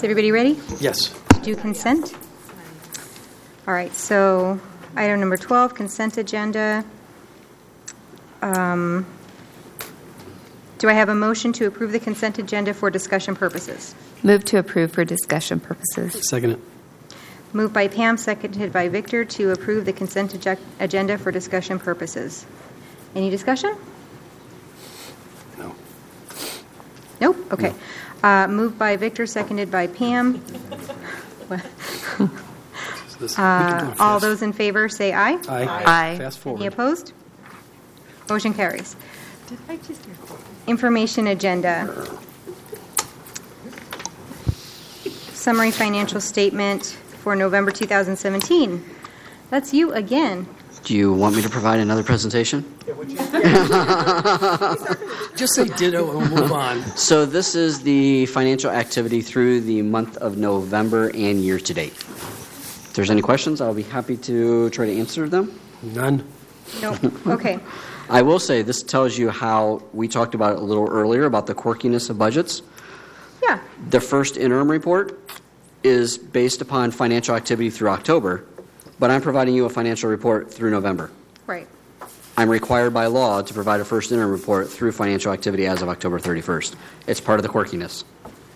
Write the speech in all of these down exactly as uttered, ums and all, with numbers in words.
Is everybody ready Yes. to do consent? All right, so item number twelve, consent agenda. Um, do I have a motion to approve the consent agenda for discussion purposes? Move to approve for discussion purposes. Second it. Moved by Pam, seconded by Victor to approve the consent ag- agenda for discussion purposes. Any discussion? No. Nope? Okay. Uh, moved by Victor, seconded by Pam. This- we can do Uh, it all fast. those in favor say aye. Aye. Aye. Fast Any forward. opposed? Motion carries. Information agenda. Summary financial statement for November two thousand seventeen. That's you again. Do you want me to provide another presentation? Just say ditto and we'll move on. So this is the financial activity through the month of November and year to date. If there's any questions, I'll be happy to try to answer them. None. Nope. Okay. I will say this tells you how we talked about it a little earlier about the quirkiness of budgets. Yeah. The first interim report is based upon financial activity through October, but I'm providing you a financial report through November. Right. I'm required by law to provide a first interim report through financial activity as of October thirty-first. It's part of the quirkiness.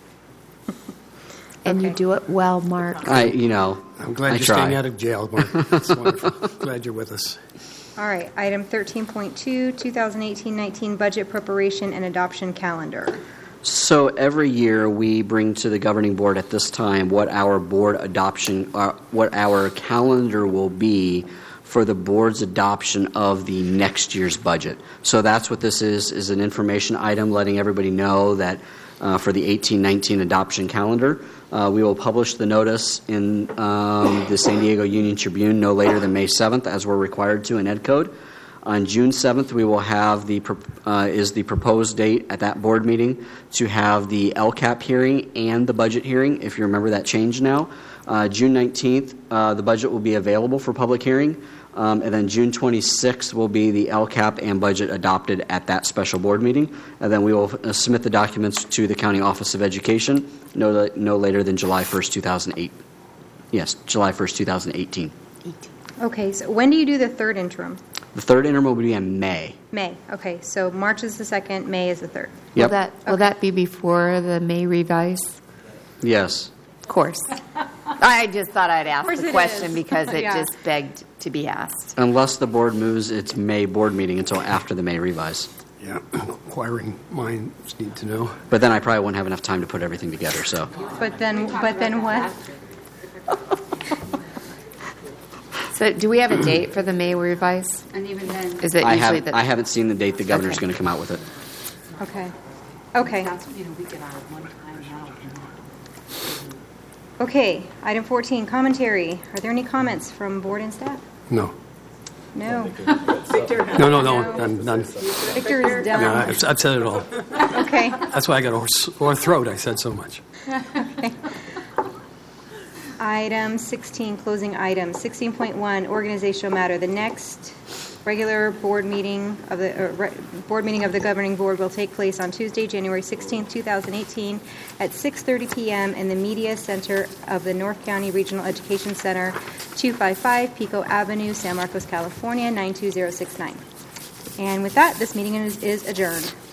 And you Okay. do it well, Mark. I, you know, I'm glad I you're try. staying out of jail, Mark. It's wonderful. Glad you're with us. All right. Item thirteen point two, twenty eighteen nineteen budget preparation and adoption calendar. So every year we bring to the governing board at this time what our board adoption, uh, what our calendar will be for the board's adoption of the next year's budget. So that's what this is, is an information item letting everybody know that uh, for the eighteen nineteen adoption calendar, uh, we will publish the notice in um, the San Diego Union Tribune no later than May seventh, as we're required to in Ed Code. On June seventh, we will have the uh, is the proposed date at that board meeting to have the L CAP hearing and the budget hearing, if you remember that change now. Uh, June nineteenth, uh, the budget will be available for public hearing, um, and then June twenty-sixth will be the L CAP and budget adopted at that special board meeting. And then we will uh, submit the documents to the County Office of Education no, no later than July first, two thousand eight. Yes, July first, two thousand eighteen. Okay. So when do you do the third interim? The third interim will be in May. May. Okay. So March is the second, May is the third. Will Yep. that will Okay. that be before the May revise? Yes. Of course. I just thought I'd ask course the it question is. because it Yeah. just begged to be asked. Unless the board moves its May board meeting until after the May revise. Yeah. Inquiring minds need to know. But then I probably won't have enough time to put everything together, so. But then, but then what? So, do we have a date for the May revise? And even then, Is it I, usually have, the I haven't seen the date the governor's Okay. going to come out with it. Okay. Okay. that's, you know, we get out of one time now. Okay. Item fourteen, commentary. Are there any comments from board and staff? No. No. No, no, no. None. none. Victor is No, done. I've, I've said it all. Okay. That's why I got a sore throat. I said so much. Item sixteen, closing items. sixteen point one, organizational matter. The next regular board meeting of the uh, re- board meeting of the governing board will take place on Tuesday, January sixteenth, twenty eighteen, at six thirty p.m. in the Media Center of the North County Regional Education Center, two fifty-five Pico Avenue, San Marcos, California, nine two zero six nine. And with that, this meeting is, is adjourned.